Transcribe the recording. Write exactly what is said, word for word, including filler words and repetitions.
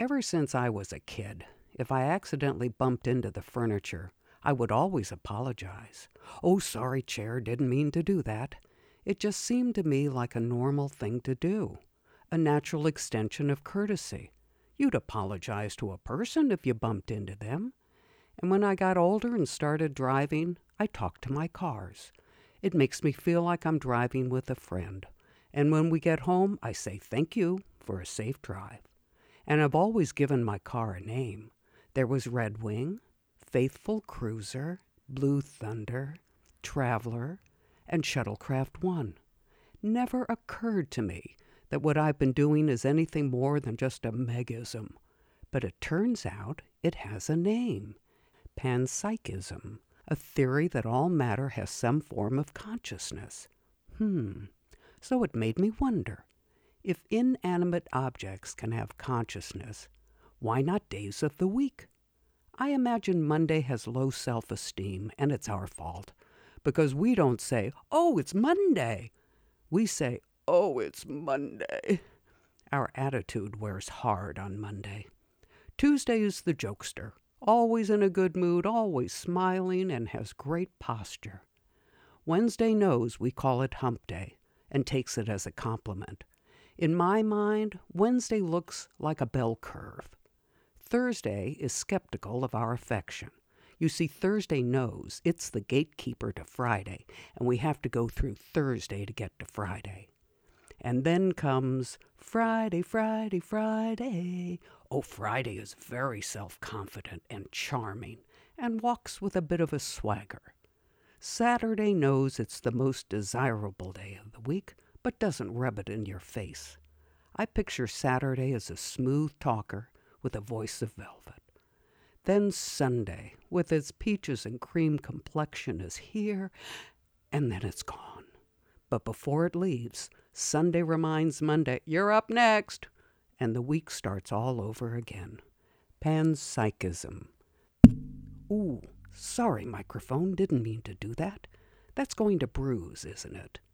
Ever since I was a kid, if I accidentally bumped into the furniture, I would always apologize. "Oh, sorry, chair, didn't mean to do that." It just seemed to me like a normal thing to do, a natural extension of courtesy. You'd apologize to a person if you bumped into them. And when I got older and started driving, I talked to my cars. It makes me feel like I'm driving with a friend. And when we get home, I say thank you for a safe drive. And I've always given my car a name. There was Red Wing, Faithful Cruiser, Blue Thunder, Traveler, and Shuttlecraft One. Never occurred to me that what I've been doing is anything more than just a megism. But it turns out it has a name. Panpsychism, a theory that all matter has some form of consciousness. Hmm. So it made me wonder, if inanimate objects can have consciousness, why not days of the week? I imagine Monday has low self-esteem, and it's our fault, because we don't say, "Oh, it's Monday." We say, "Oh, it's Monday." Our attitude wears hard on Monday. Tuesday is the jokester, always in a good mood, always smiling, and has great posture. Wednesday knows we call it hump day and takes it as a compliment. In my mind, Wednesday looks like a bell curve. Thursday is skeptical of our affection. You see, Thursday knows it's the gatekeeper to Friday, and we have to go through Thursday to get to Friday. And then comes Friday, Friday, Friday. Oh, Friday is very self-confident and charming and walks with a bit of a swagger. Saturday knows it's the most desirable day of the week, but doesn't rub it in your face. I picture Saturday as a smooth talker with a voice of velvet. Then Sunday, with its peaches and cream complexion, is here, and then it's gone. But before it leaves, Sunday reminds Monday, "You're up next," and the week starts all over again. Panpsychism. Ooh, sorry, microphone, didn't mean to do that. That's going to bruise, isn't it?